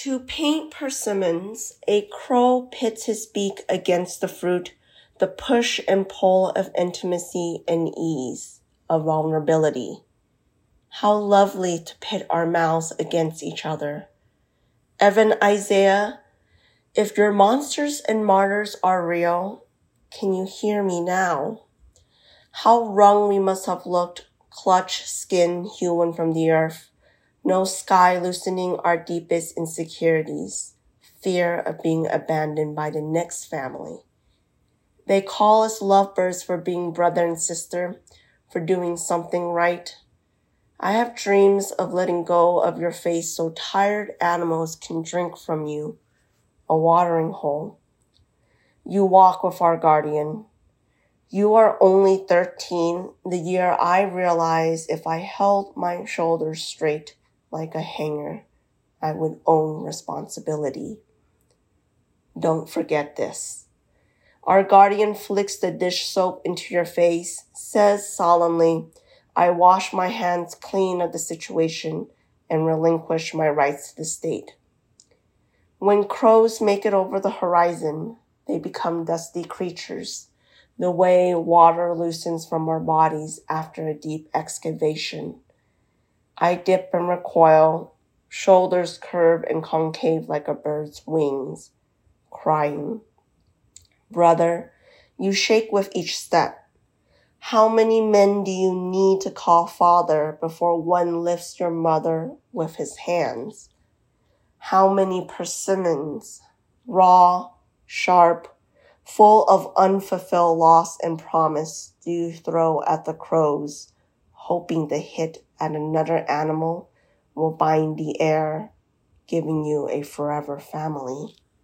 To paint persimmons, a crow pits his beak against the fruit, the push and pull of intimacy and ease, of vulnerability. How lovely to pit our mouths against each other. Evan Isaiah, if your monsters and martyrs are real, can you hear me now? How wrung we must have looked, clutched skin hewn from the earth, no sky loosening our deepest insecurities, fear of being abandoned by the next family. They call us lovebirds for being brother and sister, for doing something right. I have dreams of letting go of your face so tired animals can drink from you, a watering hole. You walk with our guardian. You are only 13, the year I realized if I held my shoulders straight like a hanger, I would own responsibility. Don't forget this. Our guardian flicks the dish soap into your face, says solemnly, I wash my hands clean of the situation and relinquish my rights to the state. When crows make it over the horizon, they become dusty creatures, the way water loosens from our bodies after a deep excavation. I dip and recoil, shoulders curve and concave like a bird's wings, crying. Brother, you shake with each step. How many men do you need to call father before one lifts your mother with his hands? How many persimmons, raw, sharp, full of unfulfilled loss and promise, do you throw at the crows, hoping the hit at another animal will bind the air, giving you a forever family?